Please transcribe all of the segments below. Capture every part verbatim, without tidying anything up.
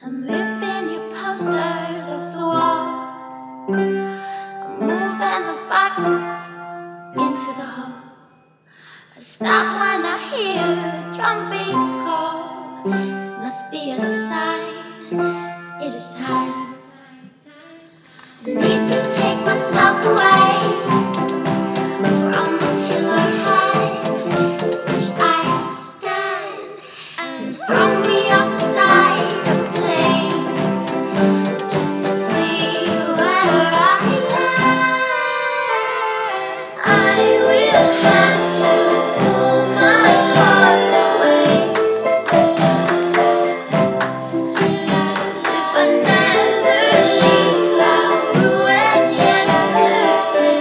I'm ripping your posters off the wall. I'm moving the boxes into the hall. I stop when I hear a drumbeat call. Must be a sign, it is time. I need to take myself away from the pillar high, which I stand, and throw me off the side of the plane, just to see where I land. I will have to pull my heart away, 'cause if I never leave, I'll ruin yesterday.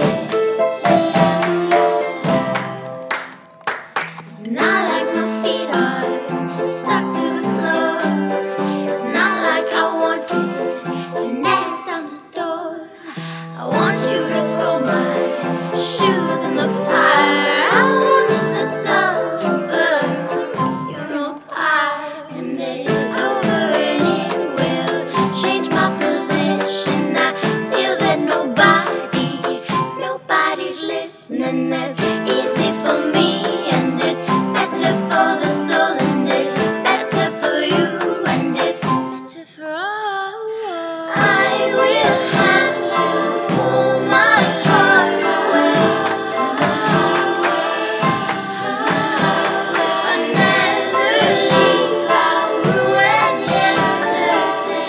It's not like my feet are stuck to the floor. It's not like I wanted to nail down the door. I want you to throw my shoes in the fire. I watch the sun burn the funeral pyre, and it's over and it will change my position. I feel that nobody, nobody's listening. It's easy for me, and it's better for the soul, and it's better for you, and it's better for all. I will have to pull my heart away, 'cause if I never leave, I'll ruin yesterday.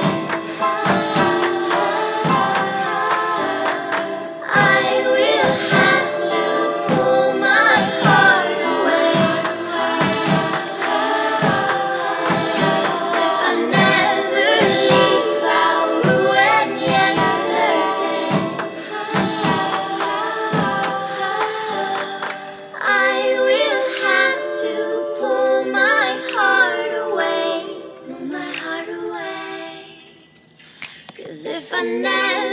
I will have to pull my heart away, 'cause if I never leave, I'll ruin yesterday. I will have to pull my heart away, pull my heart away, 'cause if I never